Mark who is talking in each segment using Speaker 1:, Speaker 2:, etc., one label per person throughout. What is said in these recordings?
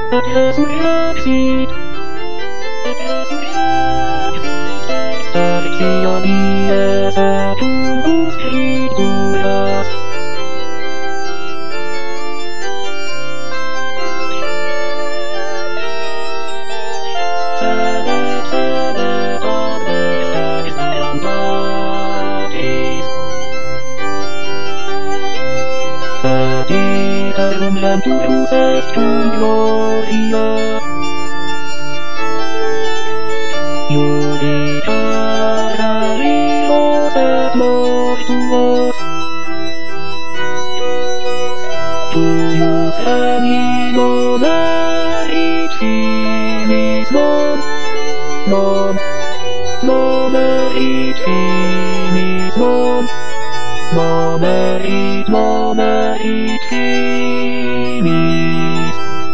Speaker 1: Tu luces tu gloria. Iudicarii los et mortuos, tuius animo merit finis non merit finis non merit finis.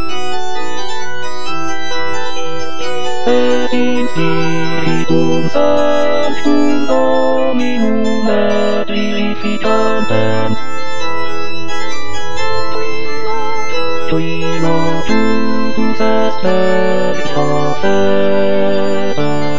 Speaker 1: Et in spiritum sanctum Dominum et vivificantem, tuilo tutus est et profetas,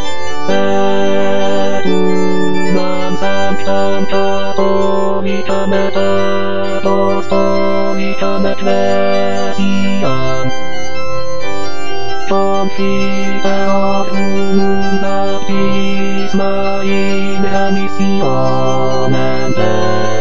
Speaker 1: et unam sanctam catholicam et apostolicam ecclesiam confiteor unum baptisma in remissionem Dei.